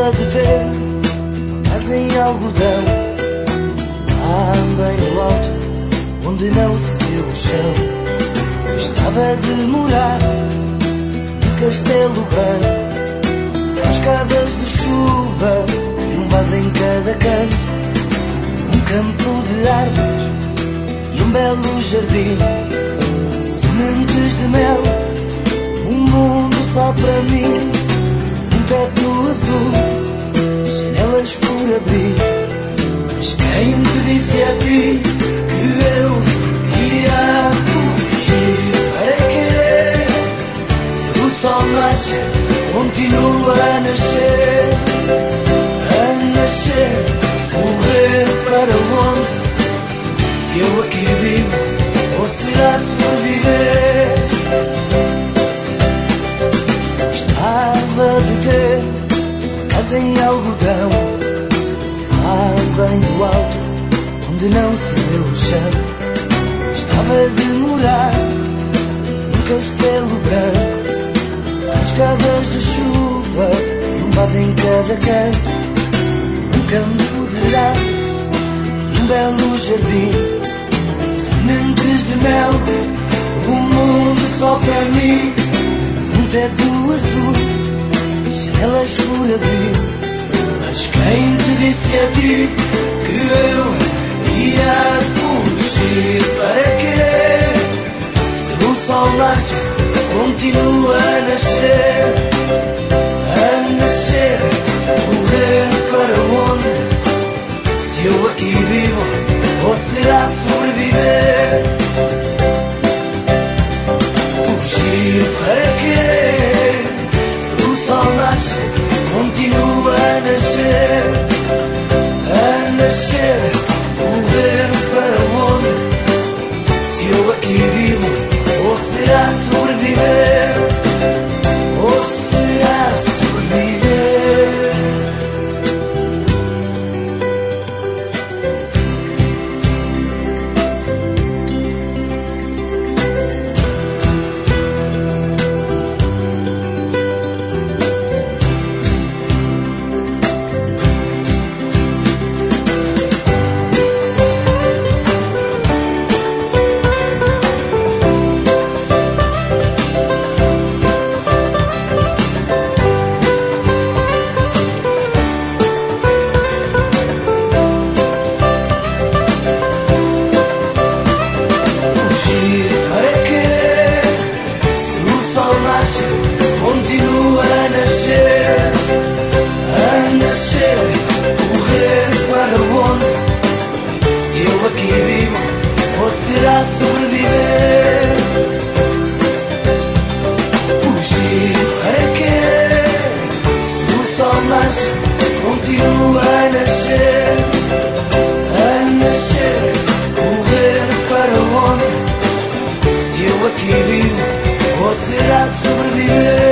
Gostava de ter mas em algodão, lá bem no alto, onde não se vê o chão. Gostava de morar num castelo branco, com escadas de chuva e um vaso em cada canto, um campo de árvores e um belo jardim, sementes de mel, um mundo só para mim, um teto azul, janelas por abrir. Mas quem te disse a ti que eu ia fugir? Para quê? Se o sol nasce, continua a nascer, morrer para onde? Se eu aqui vivo, ou será sobreviver? Gostava de ter uma casa em algodão, lá bem no alto, onde não se vê o chão. Gostava de morar num castelo branco, com escadas de chuva e um vaso em cada canto, um campo de árvores e um belo jardim, sementes de mel, um mundo só para mim, um teto azul, janelas por abrir. Mas quem te disse a ti que eu ia fugir? Para quê? Se o sol nasce, continua a nascer, morrer para onde? Se eu aqui vivo, ou será sobreviver? Fugir para quê? Se o sol nasce, continua a nascer, morrer para onde? Se eu aqui vivo, ou será sobreviver? Ou será sobreviver? Continua a nascer, morrer para onde? Se eu aqui vivo, ou será sobreviver? Fugir para quê? Se o sol nasce, continua a nascer, morrer para onde? Se eu aqui vivo, ou será sobreviver?